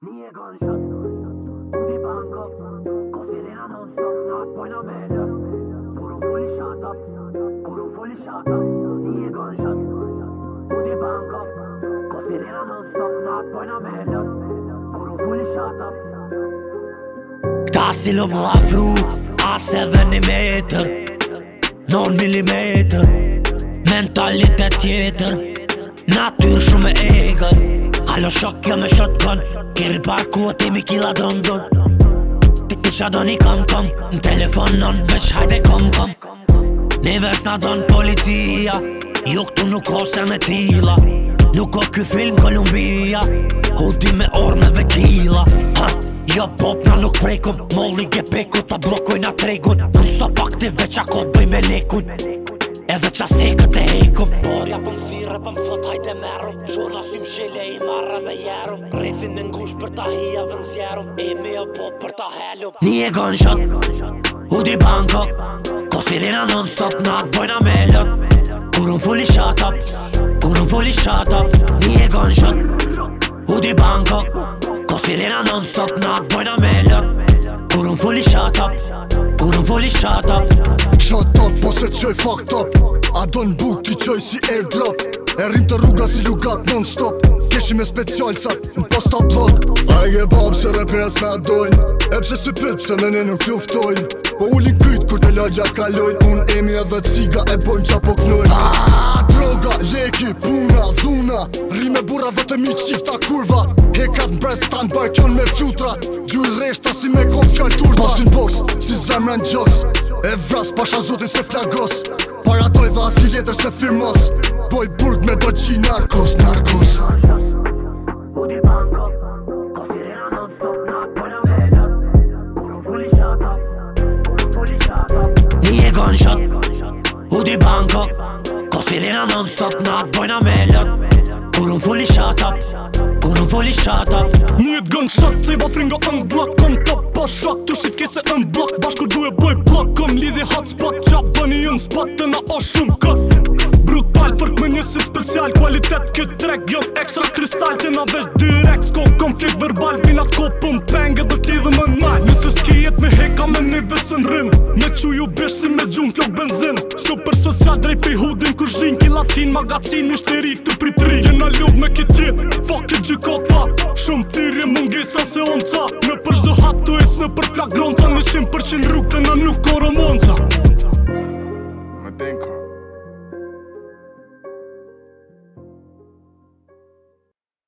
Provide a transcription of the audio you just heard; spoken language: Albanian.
Një gunshot, di bango, Kofirina non stop, not poi no meglio. Kur un fully shot up, Një gunshot, di bango, Kofirina non stop, not poi no meglio. Kur un fully shot up. Kta si lo mu afru, a 7 millimeter, 9 millimeter, mentalitet tjetër, natyr shumë e egrë. Allo shok jo me shotgun, kiri parkuat imi kila dondon. Ti qa doni kam, në telefon non veç hajde kom. Nevers na don policia, jo këtu nuk ose me tila. Nuk o ky film Kolumbia, hudi me ormeve kila. Jo pop na nuk prekum, molli gepeku ta blokojna tregun. Non stop aktiv veç ako bëj me lekun, edhe qa sekët e hekum. Orja pëm thire pëm thot hajde merum, shurla sy mshile i marra dhe jerum. Rrethin në ngush për ta hija dhe nëzjerum, imi o po për ta helum. Një gunshot, hudi Bangkok, ko sirena non stop na bojna mellot. Kur un fully shut up, Një gunshot, hudi Bangkok, ko sirena non stop na bojna mellot. Kur un fully shut up, Shut up, po se qoj fucked up. A do n'buk ti qoj si airdrop. E rrim të rruga si lugat non stop. Keshim e specialcat në posta blok. A i e bab se repres na dojnë, e pse si pit pse me ne nuk luftojnë. Po ullin kyt kur të lagja kalojnë, un emi edhe ciga e bojnë qa po knojnë. Droga, leki, puna, dhuna, rime burra vetëm i qifta kurva. Hekat n'brez ta n'barkjon me flutra, gjur reshta si me kon fjall turba. Pasin box, si zemra n'gjoks, e vras pasha zotin se plagos. Para doj dhe asi letër se firmos, boj burg me do qi narkos. Hudi Bangkok, Kofirina non stop, not poi no meglio. Kur un fully shot up, Një gunshot, hudi Bangkok, ko sirena non stop na bojna mellot. Kur un fully shut up, Një gunshot, cejba fringo në blok, on top po shok, të shit kese në blok. Bashkur du e boj blok, kom lidhi hotspot, qa bëni jën spot, të na o shumë kët. Brutal, fërk me njësit special, kualitet këtë trek, jon ekstra kristal, të na vesh direkt. S'ko konflikt verbal, vinat ko pëm pengë dhe t'lidhë më nal. Nëse s'ki jet me heka me një vesën rrim, me qu ju besh si me gjun flok benzin. Super social drejt pe hudin, kur zhin ki latin, magazin, mishteri të pritri. Jena luv me këtë jet, fuck it gjykota, shumë thirje mungesa se onca. Në për çdo hap të es në për plak gronca, 100% rrug të na nuk ko romonca.